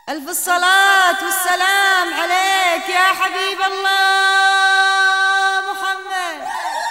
ألف الصلاة والسلام عليك يا حبيب الله محمد.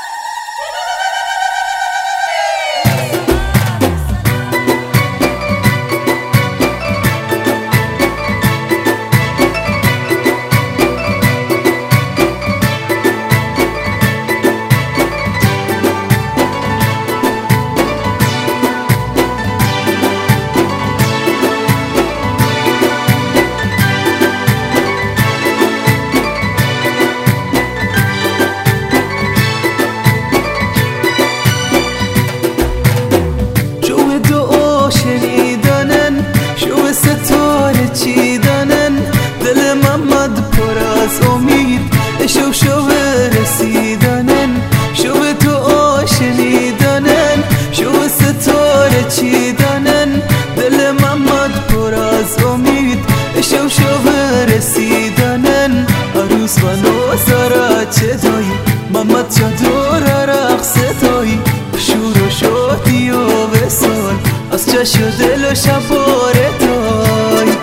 دل محمد پر از امید، شو رسیدنن، شو تو آشنیدنن، شو ستاره چیدنن. دل محمد پر از امید، شو رسیدنن. عروس و نوزارا چه دایی، محمد چادر رقص دایی، شور و شادی و وصال از چشم و دل و شباره دایی.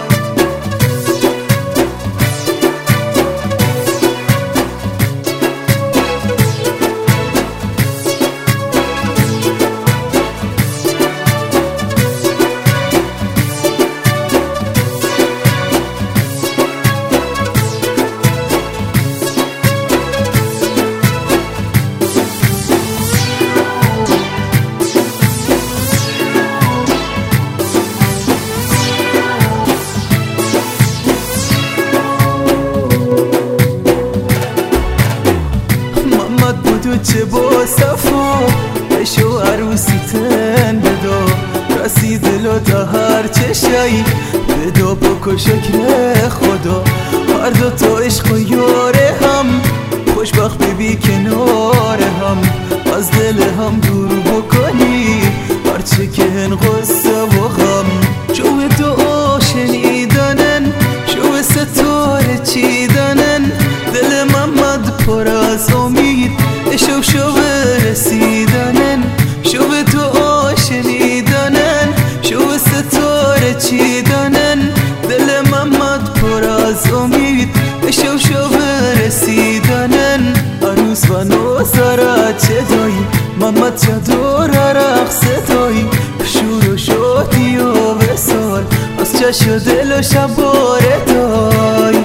چه با صفا بشو عروسی تن بدا، رسید دلو تا هر چشایی بدا بکن شکر خدا. هر دو تا عشق و یاره هم، خوشبخت ببی کنار هم، از دل هم دور بکنی هرچه که هن غصه و غم. شو تو آشنیدنن، شو ستاره چیدنن. دل محمد پر از امید، شو رسیدنن، شو تو آشنیدنن، شو ستاره چیدنن. دل محمد پر از امید، شو رسیدنن. عروس و نوزارا چه دایی، محمد چادر رقص دایی، شور و شادی و وصال از چشم و دل و شباره دایی.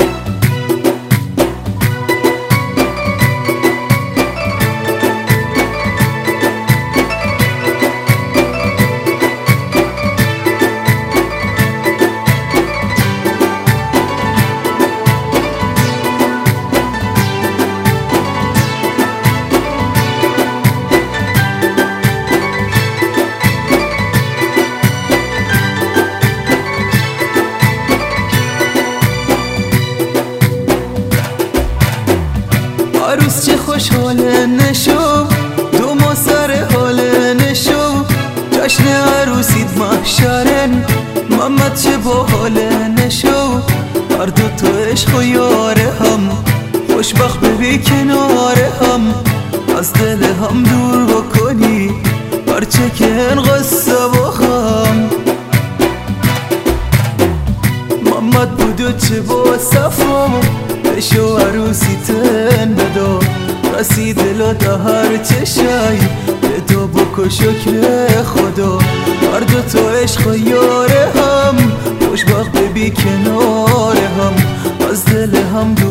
عروس چه خوشحال نشو، دو ما سر حال نشو، جشن عروسیت محشرن، محمد چه با حال نشو. هر دو تا عشق و یاره هم، خوشبخت ببی کنار هم، از دل هم دور بکنی هرچه که هن غصه و غم. محمد بودو چه با صفا بشو عروسی تن بدا، رسید دلو تا هر چشایی بدا بکن شکر خدا. هر دو تا عشق و یاره هم، خوشبخت ببی کنار هم، از دل هم دور